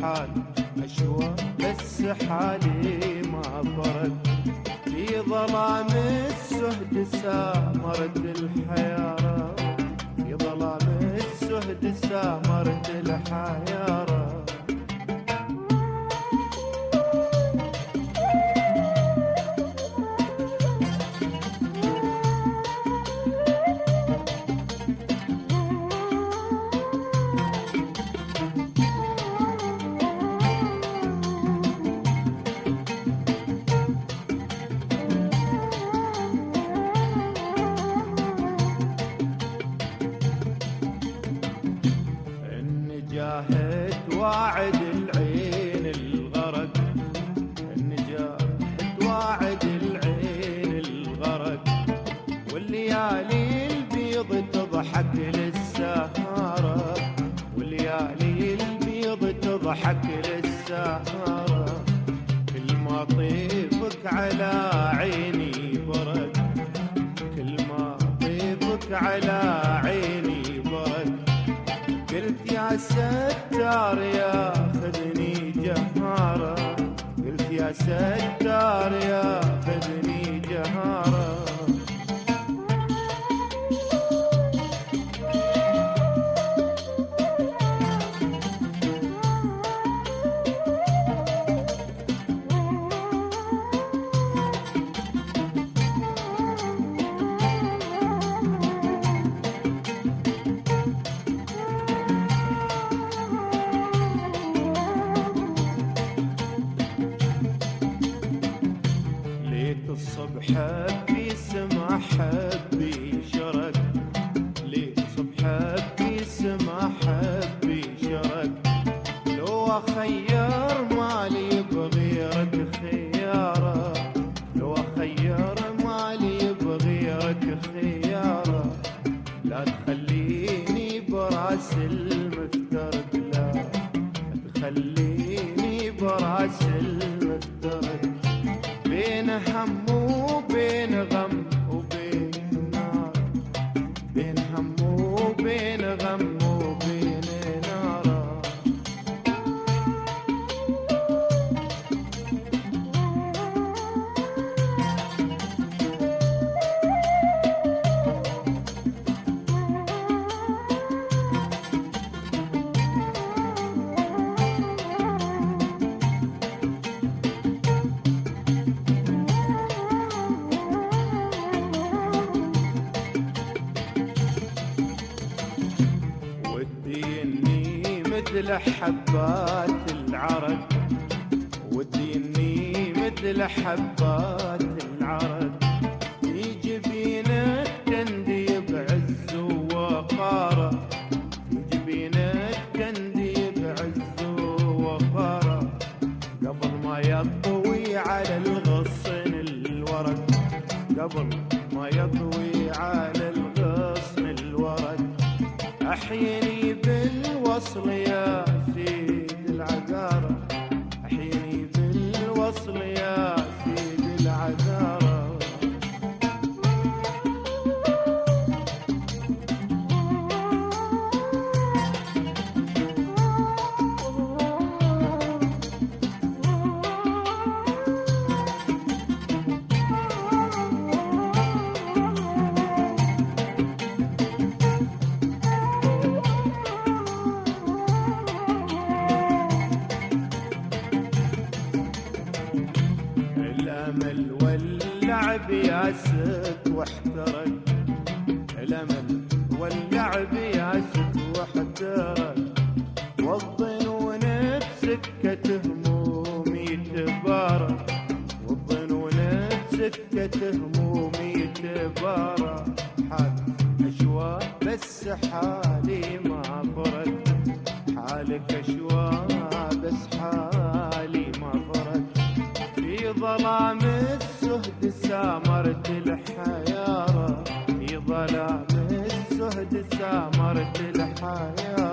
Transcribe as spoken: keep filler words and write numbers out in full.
حال أشواق بس حالي ما فرق، في ظلام السهد سامرت الحيارة، في ظلام السهد سامرت الحيارة. النجاح واعد العين الغرق، النجاح واعد العين الغرق، والليالي البيض تضحك للسهارة، والليالي البيض تضحك للسهارة. كل ما طيفك على عيني برد، كل ما طيفك على عيني برد، قلت يا ستار يا خذني جهارة، قلت يا ستار يا خذني جهارة. صبحك في سما حبي شرك، ليه صبحك في سما حبي شرك، لو اخير مالي بغيرك خيارة، لو اخير مالي بغيرك خيارة. لا تخليني براس المفترق، لا تخليني براس المفترق، بين هم وبين غم وبين نار، بين هم وبين غم وبين نار. مثل حبات العرق، ودي اني مثل حبات العرق، في جبينك كندي بعز ووقارة، في جبينك كندي بعز ووقارة، قبل ما يطوي على الغصن الورق، قبل ما يطوي على الغصن الورق. أحيني بالوصل يا سيد العذارى، أحيني بالوصل يا سيد العذارى. الأمل واللعب ياسك واحترق، الأمل واللعب ياسك واحترق، والظنون بسكة همومي تبارك، والظنون بسكة همومي تبارك. حال أشواق بس حالي ما فرق، حالك أشواق بس حالي ما فرق، في ظلام السهد سامرت الحيارة، في ظلام السهد سامرت الحيارة.